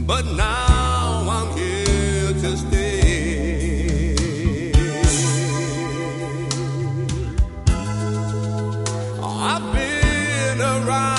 but now I'm here to stay. I've been around